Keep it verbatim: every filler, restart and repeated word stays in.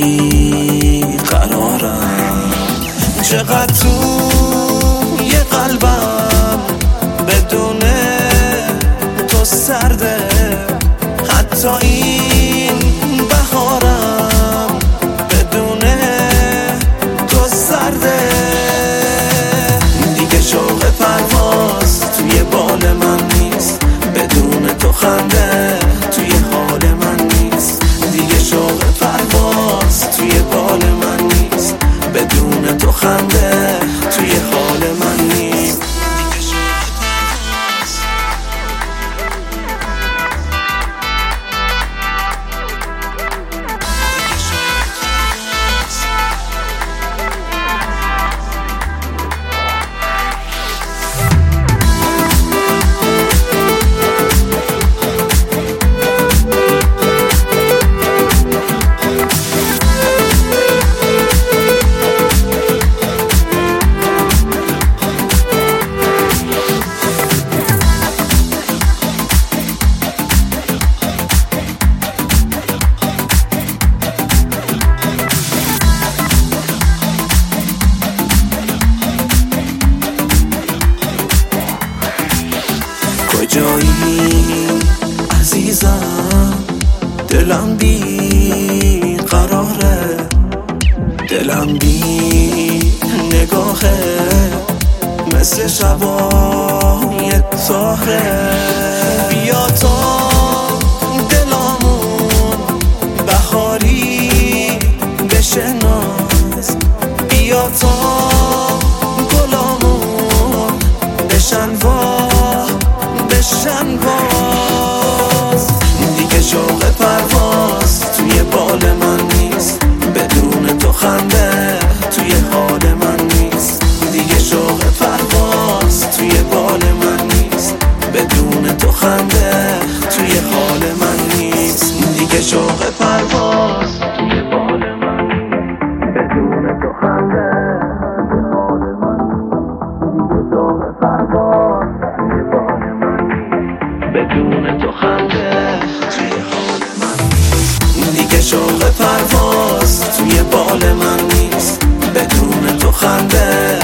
بی قرارم، چقدر توی قلبم بدون تو سرده، حتی این بهارم بدون تو سرده. دیگه شوق پرواز توی بال من نیست، بدون تو خنده توی حال من نیست. دیگه شوق پرواز توی بال من نیست، بدون تو خنده توی حال من نیست. کجایی عزیزم، دلم بی قراره، دلم بی نگاهه، مثل شبای تاهره. بیا تا دلامون بهاری بشناس، بیا تا گلامون بشن بشن باز. دیگه شوق پرواز توی بال من نیست، بدون تو خنده توی حال من نیست. دیگه شوق پرواز توی بال من نیست، بدون تو خنده توی حال من نیست. دیگه شوق پرواز توی بال من نیست، بدون تو خنده توی حال من نیست. دیگه شوق پرواز توی بال من بدون تو خنده توی حال من نیست. دیگه شوق پرواز توی بال من نیست، بدون تو خنده